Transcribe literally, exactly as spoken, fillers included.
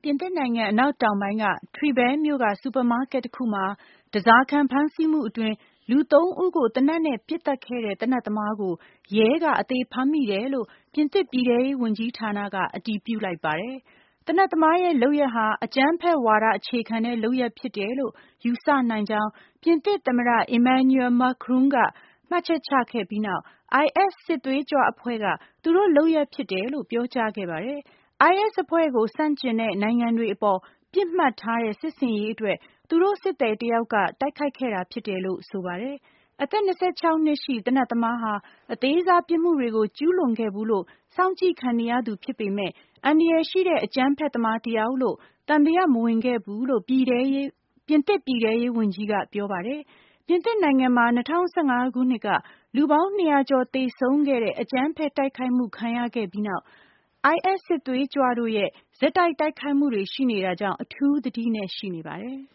ပြင်သစ်နိုင်ငံအနောက်တောင်ပိုင်းက Trevel မြို့က စူပါမားကက်တခုမှာဓားစာခံဖမ်းဆီးမှုအတွင်းလူသုံးဦးကိုသေနတ်နဲ့ပစ်သတ်ခဲ့တဲ့သေနတ်သမားကိုရဲကအသေဖမ်းမိတယ်လို့ပြင်သစ်ပြည်ထဲရေးဝန်ကြီးဌာနကအတည်ပြုလိုက်ပါတယ်။သေနတ်သမားရဲ့လုပ်ရပ်ဟာအကြမ်းဖက်ဝါဒအခြေခံတဲ့လုပ်ရပ်ဖြစ်တယ်လို့ယူဆနိုင်ကြောင်းပြင်သစ်သမ္မတ Emmanuel Macron ကမှတ်ချက်ချခဲ့ပြီးနောက် I S စစ်သွေးကြွအဖွဲ့ကသူတို့လုပ်ရပ်ဖြစ်တယ်လို့ပြောကြားခဲ့ပါတယ်။ I S အဖွဲ့ကိုဆန့်ကျင်တဲ့နိုင်ငံတွေအပေါ်ပစ်မှတ်ထားတဲ့စစ်ဆင်ရေးအတွက်သူတို့စစ်သည်တယောက်ကတိုက်ခိုက်ခဲ့တာဖြစ်တယ်လို့ဆိုပါတယ်။အသက်၂၆နှစ်ရှိသေနတ်သမားဟာအသေးစားပြစ်မှုတွေကိုကျူးလွန်ခဲ့ဘူးလို့စောင့်ကြည့်ခံနေရသူဖြစ်ပေမယ့်အန္တရာယ်ရှိတဲ့အကြမ်းဖက်သမားတယောက်လို့သံသယမဝင်ခဲ့ဘူးလို့ပြည်ထဲရေးပြင်သစ်ပြည်ထဲရေးဝန်ကြီးကပြောပါတယ်။ပြင်သစ်နိုင်ငံမှာ၂၀၁၅ခုနှစ်ကလူပေါင်း၂ရာကျော်သေဆုံးခဲ့တဲ့အကြမ်းဖက်တိုက်ခိုက်မှုခံရခဲ့ပြီးနောက်I S စစ်သွေးကြွတို့ရဲ့ဆက်တိုက်တိုက်ခိုက်မှုတွေရှိနေတာကြောင့်အထူးသတိနဲ့ရှိနေပါတယ်။